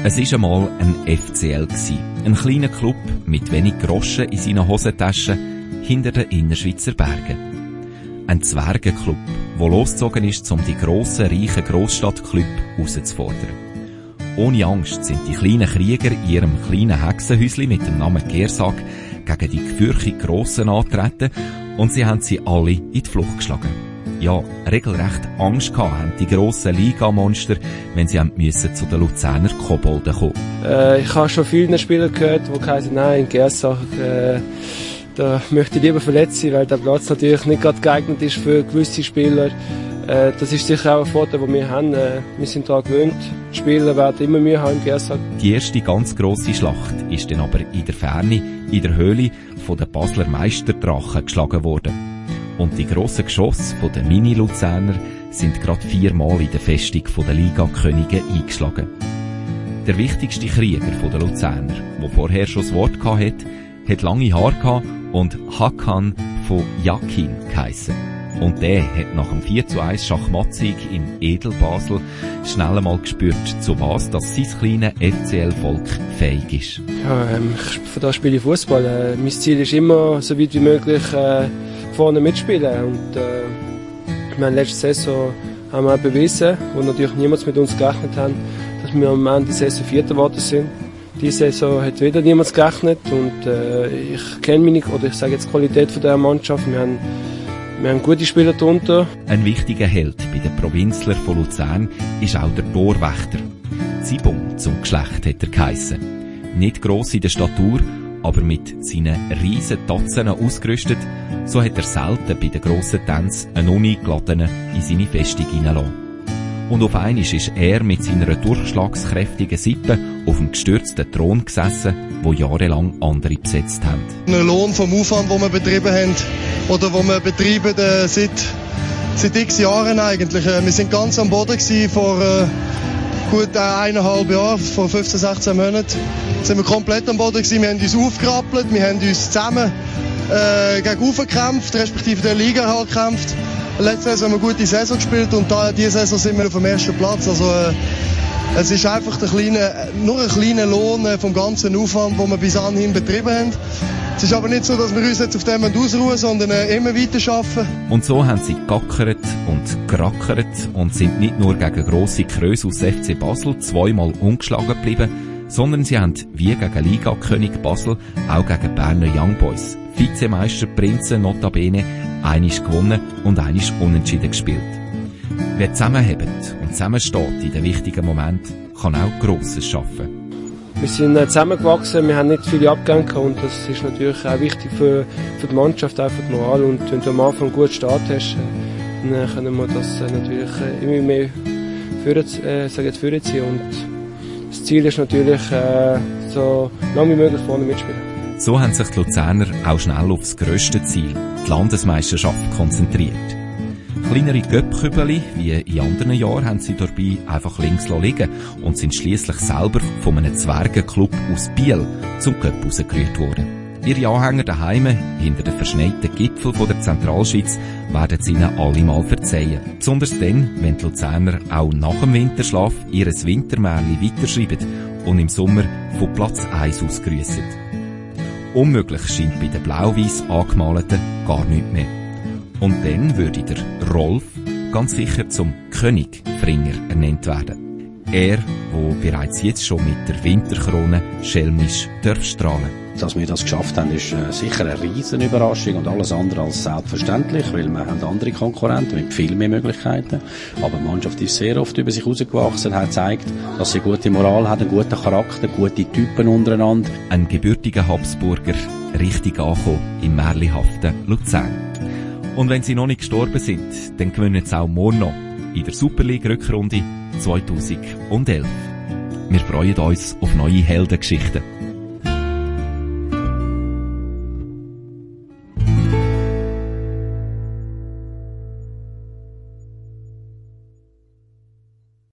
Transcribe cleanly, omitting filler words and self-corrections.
Es war einmal ein FCL. Ein kleiner Club mit wenig Groschen in seinen Hosentaschen hinter den Innerschweizer Bergen. Ein Zwergenclub, der losgezogen ist, um die grossen, reichen Grossstadtclub herauszufordern. Ohne Angst sind die kleinen Krieger in ihrem kleinen Hexenhäuschen mit dem Namen Gersag gegen die gefürchtig Grossen antreten und sie haben sie alle in die Flucht geschlagen. Ja, regelrecht Angst gehabt haben die grossen Ligamonster, wenn sie müssen zu den Luzerner Kobolden kommen. Ich habe schon vielen Spielern gehört, die gesagt haben, nein, in Gersag, da möchte ich lieber verletzt sein, weil der Platz natürlich nicht gerade geeignet ist für gewisse Spieler. Das ist sicher auch ein Vorteil, den wir haben. Wir sind daran gewöhnt. Die Spieler werden immer Mühe haben im Gersag. Die erste ganz grosse Schlacht ist dann aber in der Ferne, in der Höhle von den Basler Meisterdrachen geschlagen worden. Und die grossen Geschosse von den Mini-Luzerner sind gerade 4-mal in der Festung der Liga-Könige eingeschlagen. Der wichtigste Krieger der Luzerner, der vorher schon das Wort hatte, hat lange Haare gehabt und Hakan von Yakin geheissen. Und der hat nach dem 4:1 Schachmattsieg in Edelbasel schnell einmal gespürt, zu was das sein kleines FCL-Volk fähig ist. Ja, von da spiele ich Fußball. Mein Ziel ist immer, so weit wie möglich vorne mitspielen. Und wir haben letzte Saison haben wir bewiesen, wo natürlich niemand mit uns gerechnet hat, dass wir am Ende der Saison Vierter geworden sind. Diese Saison hat wieder niemand gerechnet und ich kenne meine, oder ich sage jetzt die Qualität von dieser Mannschaft. Wir haben gute Spieler darunter. Ein wichtiger Held bei den Provinzler von Luzern ist auch der Torwächter. Zibung zum Geschlecht hat er geheissen. Nicht gross in der Statur, aber mit seinen riesen Tatzen ausgerüstet, so hat er selten bei den grossen Tänzen einen Uneingeladenen in seine Festung hineingelassen. Und auf einmal ist er mit seiner durchschlagskräftigen Sippe auf dem gestürzten Thron gesessen, wo jahrelang andere besetzt haben. Der Lohn vom Aufwand, den wir betrieben haben, oder den wir betreiben seit x Jahren eigentlich. Wir sind ganz am Boden gewesen, vor gut 1,5 Jahren, vor 15, 16 Monaten. Sind wir komplett am Boden gewesen. Wir haben uns aufgerappelt, wir haben uns zusammen gegen gekämpft, respektive der Liga halt gekämpft. Letzte Saison haben wir eine gute Saison gespielt und diese Saison sind wir auf dem ersten Platz. Also, es ist einfach nur ein kleiner Lohn vom ganzen Aufwand, den wir bis anhin betrieben haben. Es ist aber nicht so, dass wir uns jetzt auf dem ausruhen, sondern immer weiter arbeiten. Und so haben sie gackert und gerackert und sind nicht nur gegen grosse Kröse aus FC Basel 2-mal ungeschlagen geblieben, sondern sie haben wie gegen Liga-König Basel auch gegen Berner Young Boys, Vizemeister Prinzen notabene, einisch gewonnen und einisch unentschieden gespielt. Wer zusammenhält und zusammensteht in den wichtigen Momenten, kann auch Grosses schaffen. Wir sind zusammengewachsen, wir haben nicht viele Abgänge und das ist natürlich auch wichtig für die Mannschaft, auch für die Moral. Und wenn du am Anfang einen guten Start hast, dann können wir das natürlich immer mehr vorziehen. Und das Ziel ist natürlich, so lange wie möglich vorne mitspielen. So haben sich die Luzerner auch schnell auf das grösste Ziel, die Landesmeisterschaft, konzentriert. Kleinere Göppkübeli, wie in anderen Jahren, haben sie dabei einfach links liegen und sind schliesslich selber von einem Zwergenclub aus Biel zum Göpp rausgerührt worden. Ihre Anhänger daheim, hinter den verschneiten Gipfeln der Zentralschweiz, werden es ihnen alle mal verzeihen. Besonders dann, wenn die Luzerner auch nach dem Winterschlaf ihr Wintermärchen weiterschreiben und im Sommer von Platz 1 aus grüssen. Unmöglich scheint bei den blau-weiss angemalten gar nichts mehr. Und dann würde der Rolf ganz sicher zum König-Fringer ernannt werden. Er, der bereits jetzt schon mit der Winterkrone schelmisch strahlen. Dass wir das geschafft haben, ist sicher eine riesen Überraschung und alles andere als selbstverständlich, weil wir haben andere Konkurrenten mit viel mehr Möglichkeiten. Aber die Mannschaft ist sehr oft über sich herausgewachsen, hat gezeigt, dass sie gute Moral hat, einen guten Charakter, gute Typen untereinander. Ein gebürtiger Habsburger, richtig angekommen im märchenhaften Luzern. Und wenn sie noch nicht gestorben sind, dann gewinnen sie auch morgen noch in der Super League Rückrunde 2011. Wir freuen uns auf neue Heldengeschichten.